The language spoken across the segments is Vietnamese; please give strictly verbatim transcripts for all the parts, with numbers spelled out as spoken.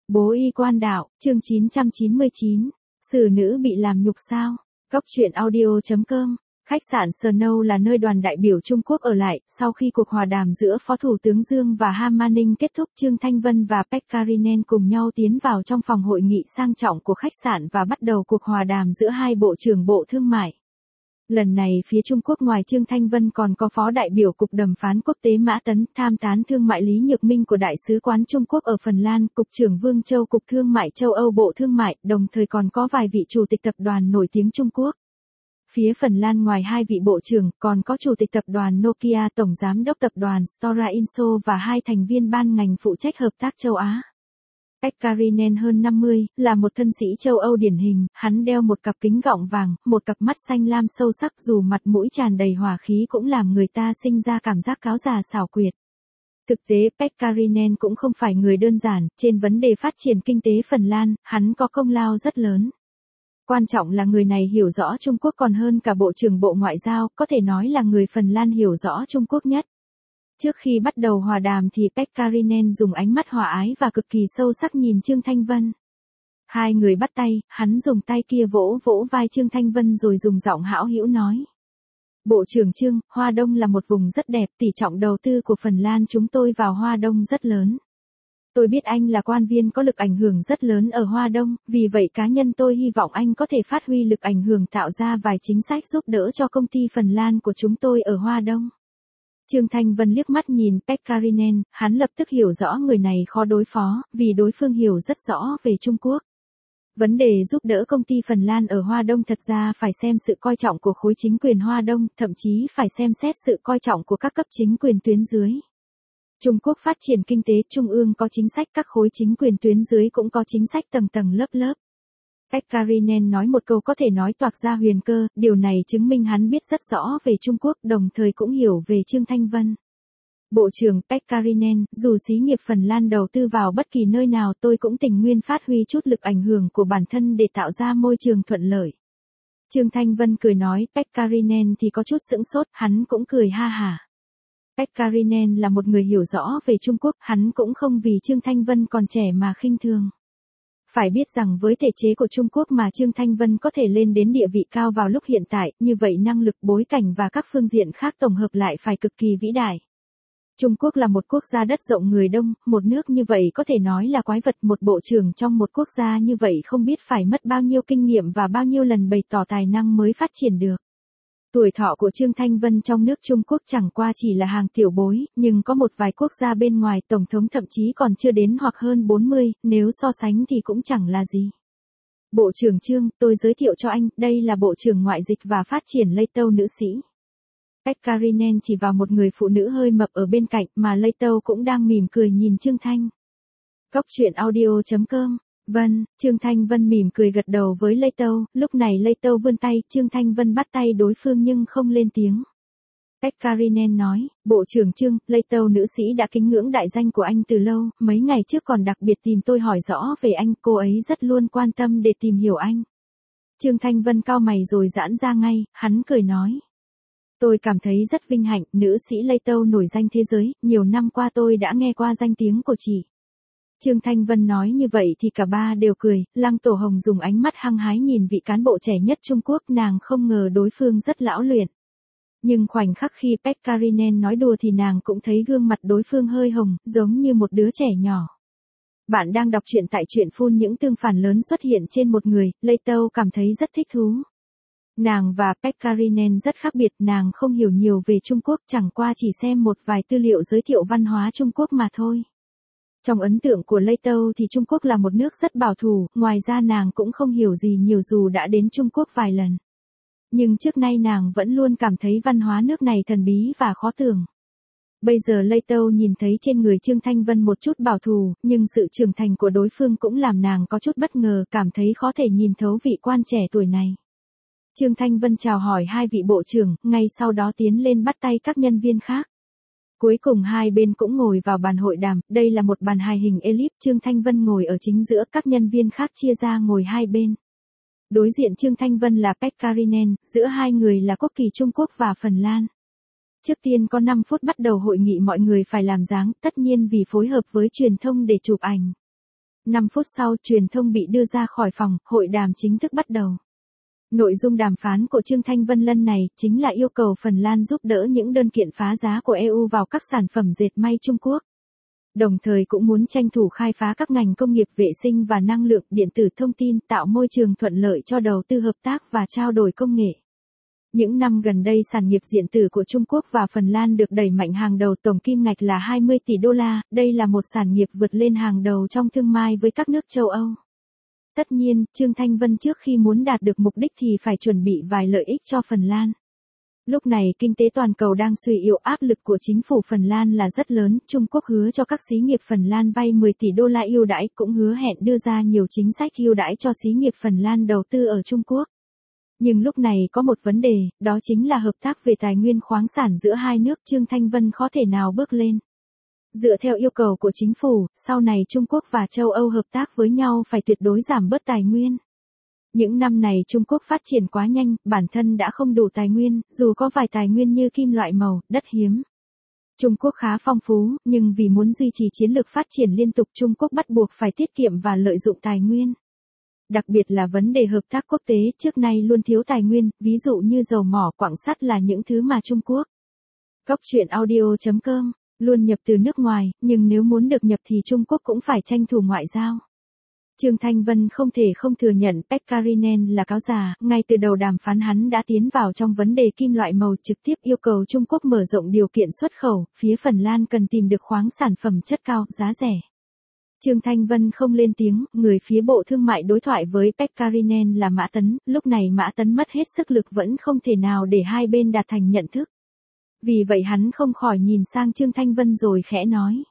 Bố y quan đạo, chương chín trăm chín mươi chín. Xử nữ bị làm nhục sao? Góc truyện audio.com. Khách sạn Snow là nơi đoàn đại biểu Trung Quốc ở lại, sau khi cuộc hòa đàm giữa Phó Thủ tướng Dương và Han Manning kết thúc, Trương Thanh Vân và Pekkarinen cùng nhau tiến vào trong phòng hội nghị sang trọng của khách sạn và bắt đầu cuộc hòa đàm giữa hai bộ trưởng Bộ Thương mại. Lần này phía Trung Quốc ngoài Trương Thanh Vân còn có Phó đại biểu Cục Đàm phán Quốc tế Mã Tấn, tham tán thương mại Lý Nhược Minh của Đại sứ quán Trung Quốc ở Phần Lan, Cục trưởng Vương Châu Cục Thương mại châu Âu Bộ Thương mại, đồng thời còn có vài vị chủ tịch tập đoàn nổi tiếng Trung Quốc. Phía Phần Lan ngoài hai vị bộ trưởng, còn có chủ tịch tập đoàn Nokia, tổng giám đốc tập đoàn Stora Enso và hai thành viên ban ngành phụ trách hợp tác châu Á. Pekkarinen hơn năm mươi, là một thân sĩ châu Âu điển hình, hắn đeo một cặp kính gọng vàng, một cặp mắt xanh lam sâu sắc, dù mặt mũi tràn đầy hỏa khí cũng làm người ta sinh ra cảm giác cáo già xảo quyệt. Thực tế Pekkarinen cũng không phải người đơn giản, trên vấn đề phát triển kinh tế Phần Lan, hắn có công lao rất lớn. Quan trọng là người này hiểu rõ Trung Quốc còn hơn cả Bộ trưởng Bộ Ngoại giao, có thể nói là người Phần Lan hiểu rõ Trung Quốc nhất. Trước khi bắt đầu hòa đàm thì Pekkarinen dùng ánh mắt hòa ái và cực kỳ sâu sắc nhìn Trương Thanh Vân. Hai người bắt tay, hắn dùng tay kia vỗ vỗ vai Trương Thanh Vân rồi dùng giọng hão hữu nói. Bộ trưởng Trương, Hoa Đông là một vùng rất đẹp, tỷ trọng đầu tư của Phần Lan chúng tôi vào Hoa Đông rất lớn. Tôi biết anh là quan viên có lực ảnh hưởng rất lớn ở Hoa Đông, vì vậy cá nhân tôi hy vọng anh có thể phát huy lực ảnh hưởng tạo ra vài chính sách giúp đỡ cho công ty Phần Lan của chúng tôi ở Hoa Đông. Trương Thanh Vân liếc mắt nhìn Pekkarinen, hắn lập tức hiểu rõ người này khó đối phó, vì đối phương hiểu rất rõ về Trung Quốc. Vấn đề giúp đỡ công ty Phần Lan ở Hoa Đông thật ra phải xem sự coi trọng của khối chính quyền Hoa Đông, thậm chí phải xem xét sự coi trọng của các cấp chính quyền tuyến dưới. Trung Quốc phát triển kinh tế, trung ương có chính sách, các khối chính quyền tuyến dưới cũng có chính sách tầng tầng lớp lớp. Pekkarinen nói một câu có thể nói toạc ra huyền cơ, điều này chứng minh hắn biết rất rõ về Trung Quốc, đồng thời cũng hiểu về Trương Thanh Vân. Bộ trưởng Pekkarinen, dù xí nghiệp Phần Lan đầu tư vào bất kỳ nơi nào tôi cũng tình nguyện phát huy chút lực ảnh hưởng của bản thân để tạo ra môi trường thuận lợi. Trương Thanh Vân cười nói, Pekkarinen thì có chút sững sốt, hắn cũng cười ha hả. Pekkarinen là một người hiểu rõ về Trung Quốc, hắn cũng không vì Trương Thanh Vân còn trẻ mà khinh thường. Phải biết rằng với thể chế của Trung Quốc mà Trương Thanh Vân có thể lên đến địa vị cao vào lúc hiện tại, như vậy năng lực, bối cảnh và các phương diện khác tổng hợp lại phải cực kỳ vĩ đại. Trung Quốc là một quốc gia đất rộng người đông, một nước như vậy có thể nói là quái vật, một bộ trưởng trong một quốc gia như vậy không biết phải mất bao nhiêu kinh nghiệm và bao nhiêu lần bày tỏ tài năng mới phát triển được. Tuổi thọ của Trương Thanh Vân trong nước Trung Quốc chẳng qua chỉ là hàng tiểu bối, nhưng có một vài quốc gia bên ngoài tổng thống thậm chí còn chưa đến hoặc hơn bốn mươi, nếu so sánh thì cũng chẳng là gì. Bộ trưởng Trương, tôi giới thiệu cho anh, đây là Bộ trưởng Ngoại dịch và Phát triển Lây Tâu nữ sĩ. Pekkarinen chỉ vào một người phụ nữ hơi mập ở bên cạnh mà Lây Tâu cũng đang mỉm cười nhìn Trương Thanh. Góc truyện audio.com. Vâng, Trương Thanh Vân mỉm cười gật đầu với Lây Tâu, lúc này Lây Tâu vươn tay, Trương Thanh Vân bắt tay đối phương nhưng không lên tiếng. Pekkarinen nói, Bộ trưởng Trương, Lây Tâu nữ sĩ đã kính ngưỡng đại danh của anh từ lâu, mấy ngày trước còn đặc biệt tìm tôi hỏi rõ về anh, cô ấy rất luôn quan tâm để tìm hiểu anh. Trương Thanh Vân cau mày rồi giãn ra ngay, hắn cười nói. Tôi cảm thấy rất vinh hạnh, nữ sĩ Lây Tâu nổi danh thế giới, nhiều năm qua tôi đã nghe qua danh tiếng của chị. Trương Thanh Vân nói như vậy thì cả ba đều cười, Lăng Tổ Hồng dùng ánh mắt hăng hái nhìn vị cán bộ trẻ nhất Trung Quốc, nàng không ngờ đối phương rất lão luyện. Nhưng khoảnh khắc khi Pekkarinen nói đùa thì nàng cũng thấy gương mặt đối phương hơi hồng, giống như một đứa trẻ nhỏ. Bạn đang đọc truyện tại truyện phun những tương phản lớn xuất hiện trên một người, Lây Tâu cảm thấy rất thích thú. Nàng và Pekkarinen rất khác biệt, nàng không hiểu nhiều về Trung Quốc, chẳng qua chỉ xem một vài tư liệu giới thiệu văn hóa Trung Quốc mà thôi. Trong ấn tượng của Lây Tâu thì Trung Quốc là một nước rất bảo thủ, ngoài ra nàng cũng không hiểu gì nhiều dù đã đến Trung Quốc vài lần. Nhưng trước nay nàng vẫn luôn cảm thấy văn hóa nước này thần bí và khó tưởng. Bây giờ Lây Tâu nhìn thấy trên người Trương Thanh Vân một chút bảo thủ, nhưng sự trưởng thành của đối phương cũng làm nàng có chút bất ngờ, cảm thấy khó thể nhìn thấu vị quan trẻ tuổi này. Trương Thanh Vân chào hỏi hai vị bộ trưởng, ngay sau đó tiến lên bắt tay các nhân viên khác. Cuối cùng hai bên cũng ngồi vào bàn hội đàm, đây là một bàn hài hình elip, Trương Thanh Vân ngồi ở chính giữa, các nhân viên khác chia ra ngồi hai bên. Đối diện Trương Thanh Vân là Pekkarinen, giữa hai người là quốc kỳ Trung Quốc và Phần Lan. Trước tiên có năm phút bắt đầu hội nghị mọi người phải làm dáng, tất nhiên vì phối hợp với truyền thông để chụp ảnh. năm phút sau, truyền thông bị đưa ra khỏi phòng, hội đàm chính thức bắt đầu. Nội dung đàm phán của Trương Thanh Vân lần này chính là yêu cầu Phần Lan giúp đỡ những đơn kiện phá giá của e u vào các sản phẩm dệt may Trung Quốc. Đồng thời cũng muốn tranh thủ khai phá các ngành công nghiệp vệ sinh và năng lượng, điện tử thông tin, tạo môi trường thuận lợi cho đầu tư hợp tác và trao đổi công nghệ. Những năm gần đây sản nghiệp điện tử của Trung Quốc và Phần Lan được đẩy mạnh hàng đầu, tổng kim ngạch là hai mươi tỷ đô la, đây là một sản nghiệp vượt lên hàng đầu trong thương mại với các nước châu Âu. Tất nhiên, Trương Thanh Vân trước khi muốn đạt được mục đích thì phải chuẩn bị vài lợi ích cho Phần Lan. Lúc này kinh tế toàn cầu đang suy yếu, áp lực của chính phủ Phần Lan là rất lớn, Trung Quốc hứa cho các xí nghiệp Phần Lan vay mười tỷ đô la ưu đãi, cũng hứa hẹn đưa ra nhiều chính sách ưu đãi cho xí nghiệp Phần Lan đầu tư ở Trung Quốc. Nhưng lúc này có một vấn đề, đó chính là hợp tác về tài nguyên khoáng sản giữa hai nước, Trương Thanh Vân khó thể nào bước lên. Dựa theo yêu cầu của chính phủ, sau này Trung Quốc và châu Âu hợp tác với nhau phải tuyệt đối giảm bớt tài nguyên. Những năm này Trung Quốc phát triển quá nhanh, bản thân đã không đủ tài nguyên, dù có vài tài nguyên như kim loại màu, đất hiếm. Trung Quốc khá phong phú, nhưng vì muốn duy trì chiến lược phát triển liên tục, Trung Quốc bắt buộc phải tiết kiệm và lợi dụng tài nguyên. Đặc biệt là vấn đề hợp tác quốc tế, trước nay luôn thiếu tài nguyên, ví dụ như dầu mỏ, quặng sắt là những thứ mà Trung Quốc. Góc truyện audio chấm com luôn nhập từ nước ngoài, nhưng nếu muốn được nhập thì Trung Quốc cũng phải tranh thủ ngoại giao. Trương Thanh Vân không thể không thừa nhận Pekkarinen là cáo già, ngay từ đầu đàm phán hắn đã tiến vào trong vấn đề kim loại màu, trực tiếp yêu cầu Trung Quốc mở rộng điều kiện xuất khẩu, phía Phần Lan cần tìm được khoáng sản phẩm chất cao, giá rẻ. Trương Thanh Vân không lên tiếng, người phía Bộ Thương mại đối thoại với Pekkarinen là Mã Tấn, lúc này Mã Tấn mất hết sức lực vẫn không thể nào để hai bên đạt thành nhận thức. Vì vậy hắn không khỏi nhìn sang Trương Thanh Vân rồi khẽ nói.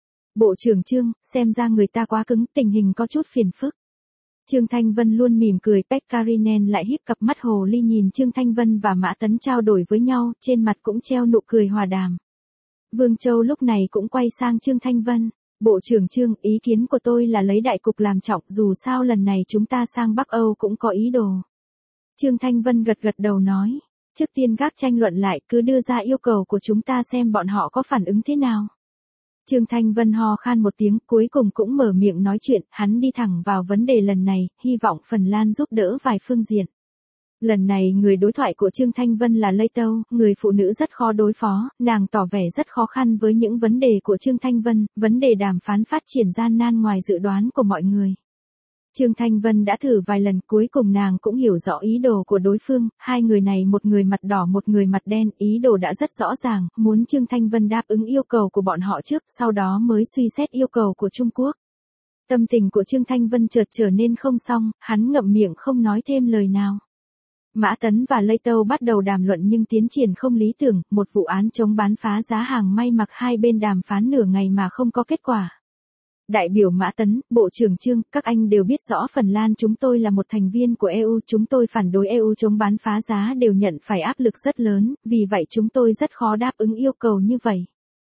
Bộ trưởng Trương, xem ra người ta quá cứng, tình hình có chút phiền phức. Trương Thanh Vân luôn mỉm cười, Pekkarinen lại híp cặp mắt hồ ly nhìn Trương Thanh Vân và Mã Tấn trao đổi với nhau, trên mặt cũng treo nụ cười hòa đàm. Vương Châu lúc này cũng quay sang Trương Thanh Vân. Bộ trưởng Trương, ý kiến của tôi là lấy đại cục làm trọng, dù sao lần này chúng ta sang Bắc Âu cũng có ý đồ. Trương Thanh Vân gật gật đầu nói. Trước tiên gác tranh luận lại, cứ đưa ra yêu cầu của chúng ta xem bọn họ có phản ứng thế nào. Trương Thanh Vân ho khan một tiếng, cuối cùng cũng mở miệng nói chuyện, hắn đi thẳng vào vấn đề lần này, hy vọng Phần Lan giúp đỡ vài phương diện. Lần này người đối thoại của Trương Thanh Vân là Lê Tâu, người phụ nữ rất khó đối phó, nàng tỏ vẻ rất khó khăn với những vấn đề của Trương Thanh Vân, vấn đề đàm phán phát triển gian nan ngoài dự đoán của mọi người. Trương Thanh Vân đã thử vài lần, cuối cùng nàng cũng hiểu rõ ý đồ của đối phương, hai người này một người mặt đỏ một người mặt đen, ý đồ đã rất rõ ràng, muốn Trương Thanh Vân đáp ứng yêu cầu của bọn họ trước, sau đó mới suy xét yêu cầu của Trung Quốc. Tâm tình của Trương Thanh Vân chợt trở nên không xong, hắn ngậm miệng không nói thêm lời nào. Mã Tấn và Lê Tâu bắt đầu đàm luận nhưng tiến triển không lý tưởng, một vụ án chống bán phá giá hàng may mặc hai bên đàm phán nửa ngày mà không có kết quả. Đại biểu Mã Tấn, Bộ trưởng Trương, các anh đều biết rõ Phần Lan chúng tôi là một thành viên của e u, chúng tôi phản đối e u chống bán phá giá đều nhận phải áp lực rất lớn, vì vậy chúng tôi rất khó đáp ứng yêu cầu như vậy.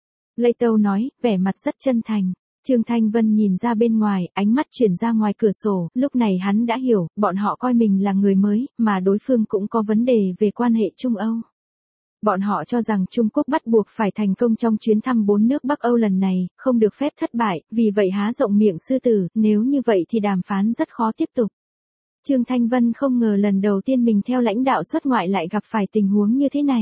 Lê Tâu nói, vẻ mặt rất chân thành. Trương Thanh Vân nhìn ra bên ngoài, ánh mắt chuyển ra ngoài cửa sổ, lúc này hắn đã hiểu, bọn họ coi mình là người mới, mà đối phương cũng có vấn đề về quan hệ Trung Âu. Bọn họ cho rằng Trung Quốc bắt buộc phải thành công trong chuyến thăm bốn nước Bắc Âu lần này, không được phép thất bại, vì vậy há rộng miệng sư tử, nếu như vậy thì đàm phán rất khó tiếp tục. Trương Thanh Vân không ngờ lần đầu tiên mình theo lãnh đạo xuất ngoại lại gặp phải tình huống như thế này.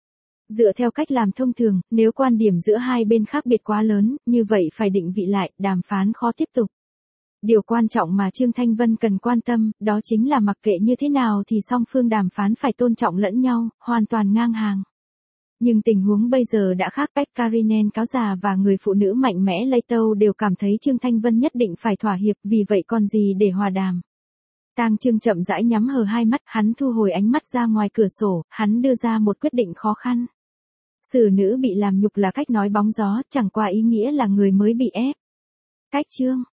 Dựa theo cách làm thông thường, nếu quan điểm giữa hai bên khác biệt quá lớn, như vậy phải định vị lại, đàm phán khó tiếp tục. Điều quan trọng mà Trương Thanh Vân cần quan tâm, đó chính là mặc kệ như thế nào thì song phương đàm phán phải tôn trọng lẫn nhau, hoàn toàn ngang hàng. Nhưng tình huống bây giờ đã khác, Pekkarinen cáo già và người phụ nữ mạnh mẽ Lê Tâu đều cảm thấy Trương Thanh Vân nhất định phải thỏa hiệp, vì vậy còn gì để hòa đàm. Tang Trương chậm rãi nhắm hờ hai mắt, hắn thu hồi ánh mắt ra ngoài cửa sổ, hắn đưa ra một quyết định khó khăn. Xử nữ bị làm nhục là cách nói bóng gió, chẳng qua ý nghĩa là người mới bị ép. Cách Trương